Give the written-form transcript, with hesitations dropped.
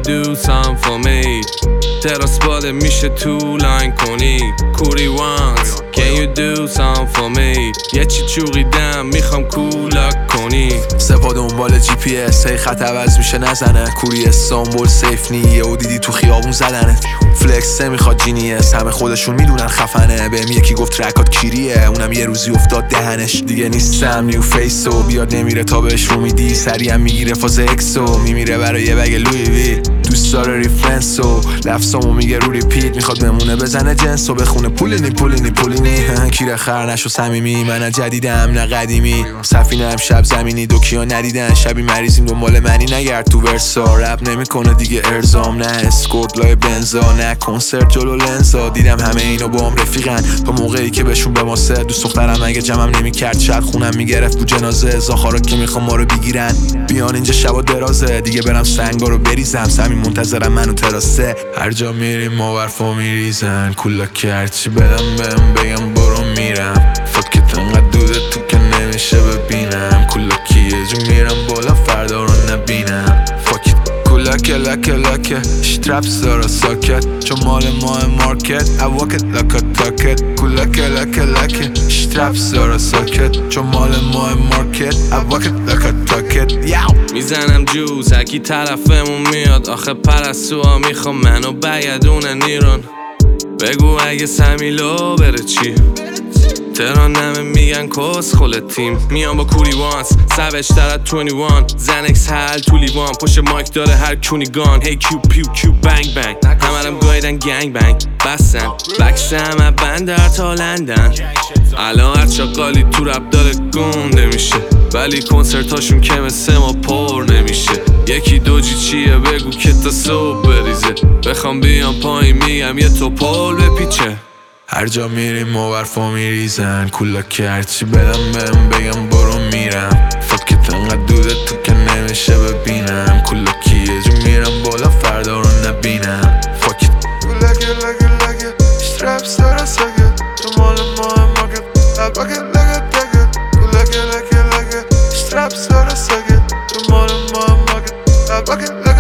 do something for me تراس باده میشه تو لاین کنی کوری وانس Can you do something for me یه چی چوقیدم میخوام کولاک کنی سپا دنبال جی پی اس هی خط عوض میشه نزنه کوری استانبول سیف نیه و دیدی تو خیابون زدنه فلکس میخواد جینیس همه خودشون میدونن خفنه بهم یکی گفت ترکات کیریه اونم یه روزی افتاد دهنش دیگه نیستم نیو فیسو بیاد نمیره تا بهش رو میدی سریع میگیره فاز اکسو میمیره برای یه بگ لوی وی دوست داره ریفرنسو لفظامو میگه رو ریپیت میخواد بمونه بزنه جنسو بخونه پولینی کیره خر نشو صمیمی من جدیدم نه قدیمی سفینه هم شب زمینی دوکیا ندیدن شبی مریضیم دنبال منی نگرد تو ورسا رپ نمیکنه دیگه ارزام نه اسکورت لای بنزا نه کنسرت جلو لنزا دیدم همه اینو با هم رفیقن تا موقعی که بهشون به واسه دوست دخترم اگه جمعم نمیکرد شاید خونم میگرفت تو جنازه زاخارا که میخوام ما رو بگیرن بیان اینجا شبا درازه دیگه برم سنگا رو بریزم سمی منتظرم منو تراسه هر جا میریم ما برفا میریزن کولا که هرچی بدم بهم بگم برو میرم فکت انقدر دوده تو که نمیشه ببینم کولا که یه جو میرم بالا فردا رو نبینم فکت کولا که لکه شترپس دارا ساکت چون مال ماه مارکت اواکت لکت تاکت کولا که لکه شترپس دارا ساکت چون مال ماه مارکت اواکت لکت تاکت میزنم جوز هکی طرفمون میاد آخه پرستوها میخوام منو بگردونن ایران بگو اگه سمیلو بره چی تهران نمه میگن کس خل تیم میان با کوری وانس سوش ترد 21 زنکس حل تو لیوان پشت مایک داره هر کونی گان هی کیو پیو کیو بنگ بنگ همرم گایدن گنگ بنگ بستن بکس همه بندر تا لندن الان هر چاقالی تو رب داره گنده میشه ولی کنسرتاشون که مثل ما پر نمیشه یکی دوجی چیه بگو که تا صبح بریزه بخوام بیام پایین میگم یه توپل بپیچه هر جا میریم ما برفا میریزن کولا که هرچی بدم بهم بگم برو میرم فکت انقدر دوده تو که نمیشه ببینم کولا که یه جو میرم بالا فردا رو نبینم فکت کولا که لگه شترپس داره ساگت تو مال ماه مارکت الباکت لگه تگت کولا که لگه شترپس داره ساگت تو مال ماه مارکت الباکت